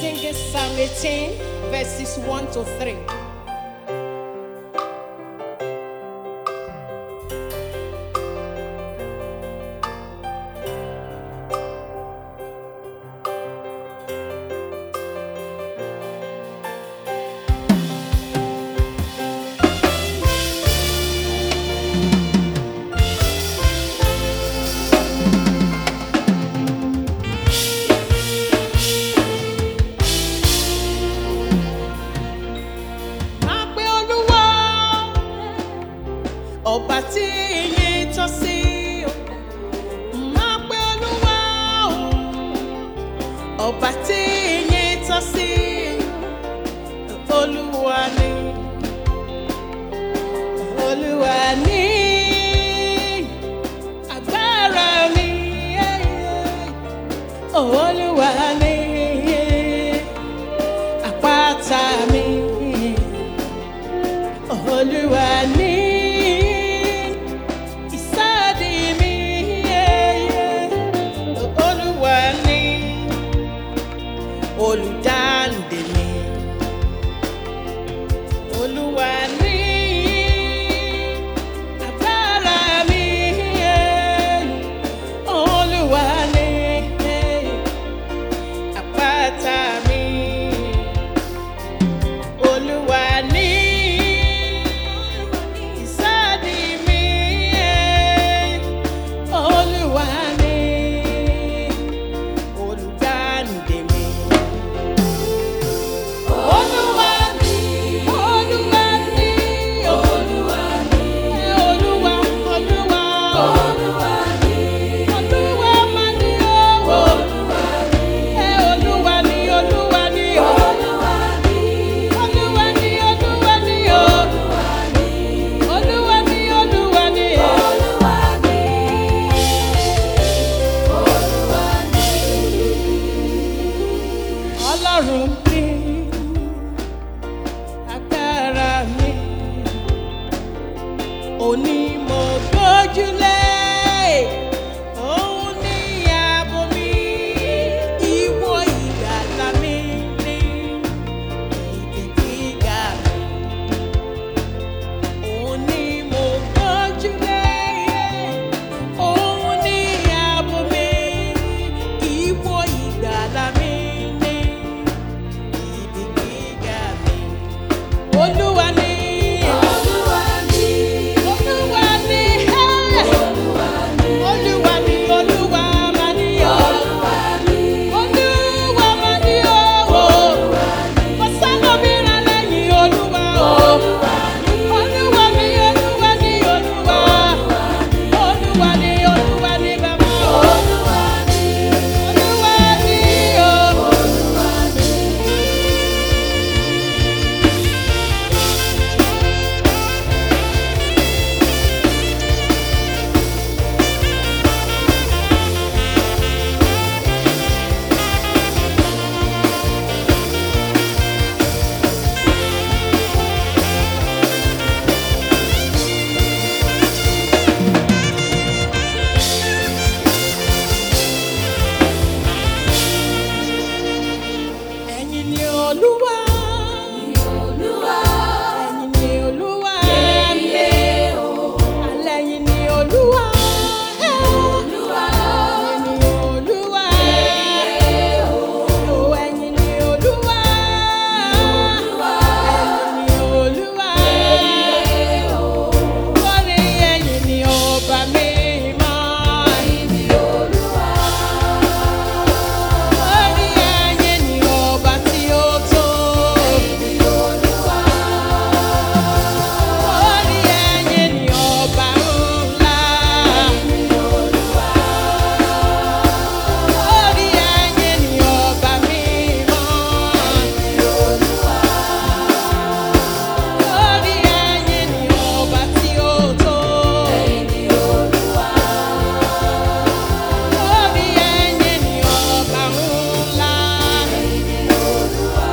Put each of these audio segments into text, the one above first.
singing Psalm 18, verses 1 to 3. Ọba tí ìyìn tọ́ sí máa pé Olúwa ọba tí ìyìn tọ́ sí Olúwa ni agbára mi Olúwa ni àpáta mi Olúwa ni. Olùdáǹdè mi Olúwa ni agbára mi Olúwa ni àpáta mi Olúwa ni ìsádi mi Olúwa ni olùdáǹdè mi. Ọlọ́run mi, agbára mi, òní mo gbójúlé, òun ni ààbò mi, ìwọ ìgbàlà mi ní ibi gíga mi. Òun ni mo gbójúlé, òun ni ààbò mi, ìwọ ìgbàlà mi. Olúwa ni Olúwa ni Olúwa ni Olúwa ni Olúwa ni Olúwa mà ni Olúwa ni Olúwa mà ni Olúwa ni kò sẹ́lòmíràn lẹ́yìn Olúwa Olúwa ni Olúwa ni Olúwa ni Olúwa Olúwa ni Olúwa ni bàbá Olúwa ni Olúwa ni Olúwa ni. Ẹ̀yin ni Olúwa, ẹ̀yin ni Olúwa mi, alẹ́yìn ni Olúwa, ẹ̀yin ni Olúwa, ẹ̀yin ni Olúwa, ẹ̀yin ni Olúwa, lórí ẹ̀yin ni ọba mímọ́, ẹ̀yin ni Olúwa, lórí ẹ̀yin ni ọba tí ó tó, ẹ̀yin ni Olúwa, lórí ẹ̀yin ni ọba ńlá, ẹ̀yin ni Olúwa, lórí ẹ̀yin ni ọba mímọ́, ẹ̀yin ni Olúwa, lórí ẹ̀yin ni ọba tí ó tó, ẹ̀yin ni Olúwa, lórí ẹ̀yin ni ọba ńlá, ẹ̀yin ni Olúwa.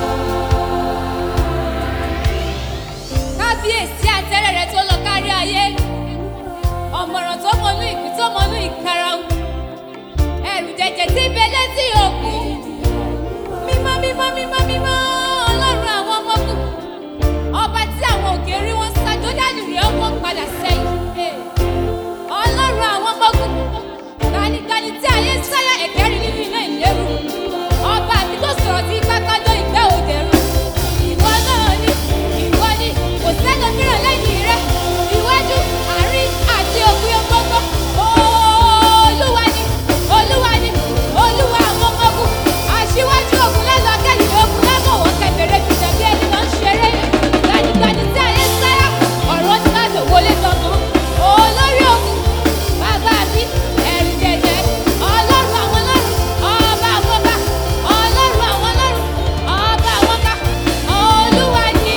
Kábíyèsí àtẹ́rẹ̀ rẹ̀ tó lọ kárí ayé, ọ̀mọ̀ràn tó mọnú ìpín tó mọnú ìkarahun, ẹ̀rù jẹ̀jẹ̀ tí ń bẹ létí òkun, mímọ́ mímọ́. mímọ́ mímọ́ ọlọ́run àwọn ọmọ ogun. Ọba tí àwọn òkè rí wọn sá Jọ́dánì rí ọkọ̀ padà sẹ́yìn. Ọlọ́run àwọn ọmọ ogun. Gani tí ayé sáyà ẹ̀kẹ́rin nínú iná ìléru. Ọba mi tó sọ̀rọ̀ tí kákájọ́ ìgbẹ́ òdẹ̀rùn. Ìwọ náà ni, ìwọ ni, kò sẹ́lòmíràn lẹ́yìn rẹ. Iwájú, àárín àti òpin gbogbo. Olúwa ni, Olúwa ni, Olúwa àwọn ọmọ ogun. Aṣíwájú ogun lẹ́lọ kẹ́yìn ogun lábọ̀wọ́ kẹ̀bẹ̀rẹ̀ kìtẹ̀ bí ẹni lọ ń ṣeré. Gani tí ayé sáyà, ọ̀rọ̀ ti láti wọlé tọ̀tún. Olórí ogun, bàbá mi, ẹ̀rù jẹ̀jẹ̀. Ọlọ́run àwọn ọlọ́run, ọba àwọn ọba. Ọlọ́run àwọn ọlọ́run, ọba àwọn ọba. Olúwa ni.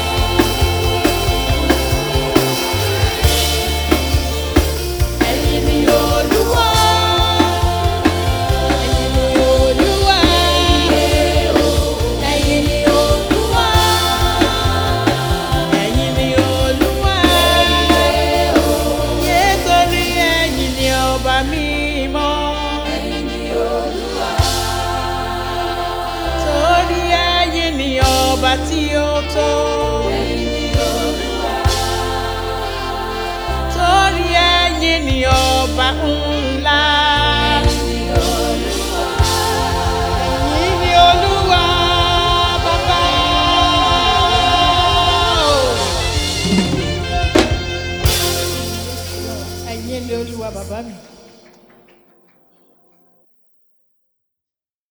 Ẹ̀yin ni Olúwa. Ẹ̀yin ni Olúwa. Ẹ̀yin ni Olúwa. Ẹ̀yin ni Olúwa. Nítorí ẹ̀yin ni ọba mímọ́. Torí ẹ̀yin ni ọba tí ó tó. Torí ẹ̀yin ni ọba ńlá. Ẹ̀yin ni Olúwa bàbá. Ẹ̀yin ni Olúwa bàbá mi.